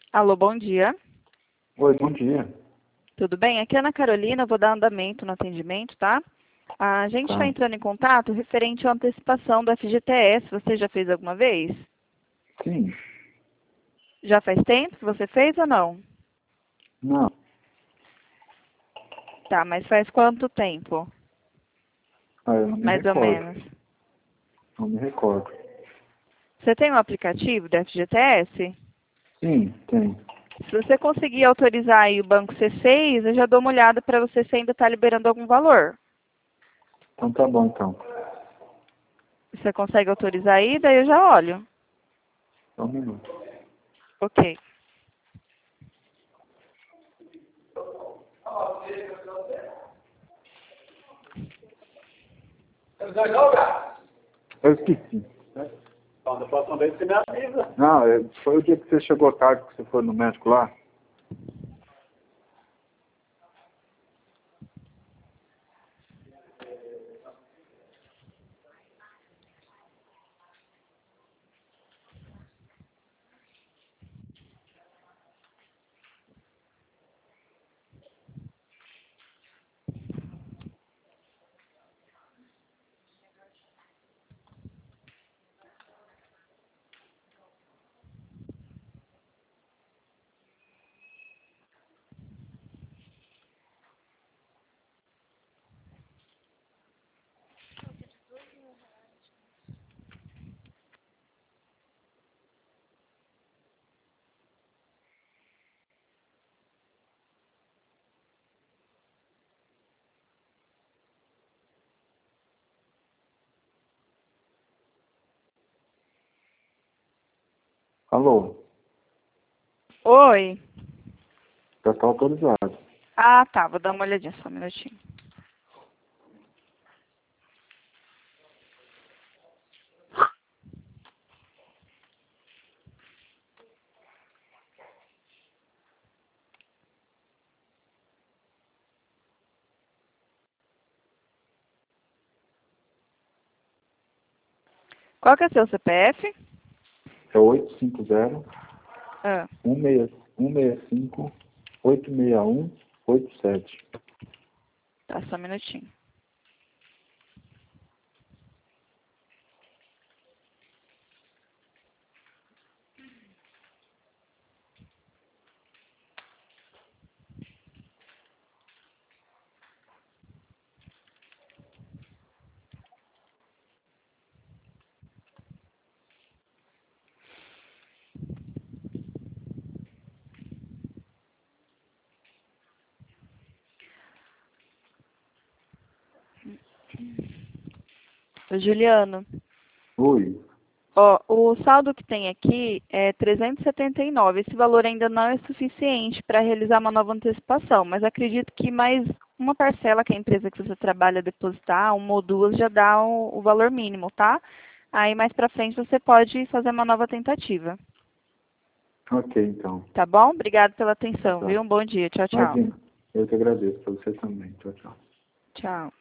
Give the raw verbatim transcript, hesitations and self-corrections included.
Alô, bom dia. Oi, bom dia. Tudo bem? Aqui é a Ana Carolina, vou dar andamento no atendimento, tá? A gente Tá. está entrando em contato referente à antecipação do F G T S. Você já fez alguma vez? Sim. Já faz tempo que você fez ou não? Não. Tá, mas faz quanto tempo? Ah, eu não me Mais ou recordo. menos. Não me recordo. Você tem um aplicativo do F G T S? Sim, tem. Se você conseguir autorizar aí o banco C seis, eu já dou uma olhada para você se ainda está liberando algum valor. Então tá bom, então. Você consegue autorizar aí? Daí eu já olho. Só um minuto. Ok. Eu esqueci. Então, da próxima vez você me avisa. Não, é- foi o dia que você chegou tarde, que você foi no médico lá. Alô? Oi. Já tá autorizado. Ah, tá. Vou dar uma olhadinha só um minutinho. Qual que é o seu C P F? É oito cinco zero, Ah, um seis cinco, oito seis um, oito sete. tá, só um minutinho. Ô, Juliano, Oi. ó, o saldo que tem aqui é trezentos e setenta e nove. Esse valor ainda não é suficiente para realizar uma nova antecipação, mas acredito que mais uma parcela que a empresa que você trabalha depositar, uma ou duas, já dá o, o valor mínimo, tá? Aí mais para frente você pode fazer uma nova tentativa. Ok, então. Tá bom? Obrigado pela atenção, Tá. viu? Um bom dia. Tchau, tchau. Imagina. Eu que agradeço. Pra você também. Tchau, tchau. Tchau.